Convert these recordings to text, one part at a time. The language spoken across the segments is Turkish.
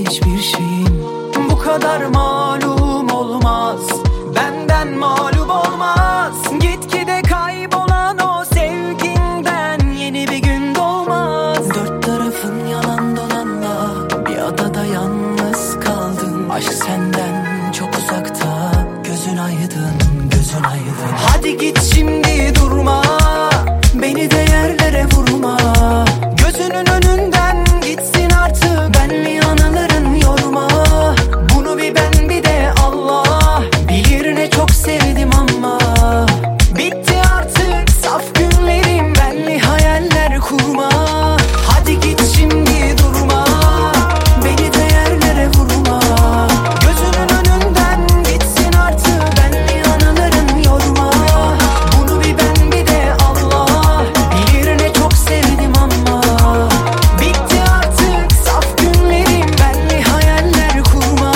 hiçbir şeyim bu kadar malum olmaz. Benden mağlup olmaz. Gitgide kaybolan o sevginden yeni bir gün doğmaz. Dört tarafın yalan dolanla bir adada yalnız kaldım. Aşk senden çok uzakta, gözün aydın, gözün aydın. Hadi git şimdi durma, beni de yerlere vurma. Gözünün önünden gitsin artık benli anıların yorma. Bunu bir ben bir de Allah bilir, ne çok sevdim ama bitti artık saf günlerim, benli hayaller kurma. Hadi git şimdi durma, beni de yerlere vurma. Gözünün önünden gitsin artık benli anıların yorma. Bunu bir ben bir de Allah bilir, ne çok sevdim ama bitti artık saf günlerim, benli hayaller kurma.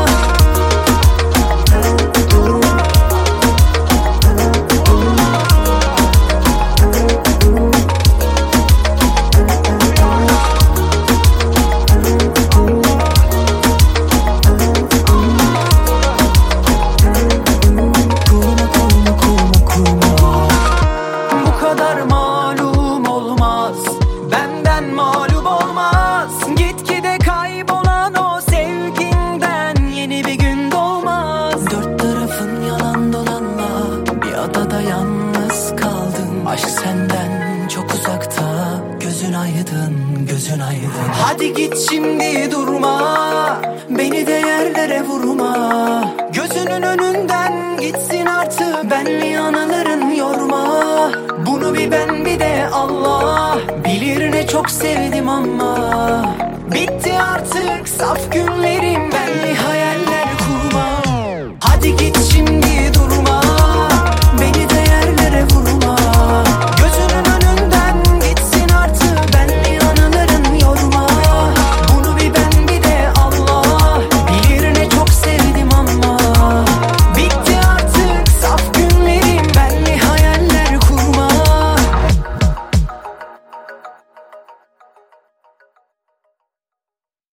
Bu kadar malum olmaz. Benden mağlup olmaz. Gitgide kaybolan o sevginden yeni bir gün doğmaz. Dört tarafın yalan dolanla bir adada yalnız kaldım. Aşk senden çok uzakta, gözün aydın, gözün aydın. Hadi git şimdi durma, beni de yerlere vurma. Gözünün önünden gitsin artık benli anıların yorma. Bunu bir ben bir de Allah bilir, ne çok sevdim ama bitti artık saf günlerim, benli hayaller kurma. Hadi git şimdi dur.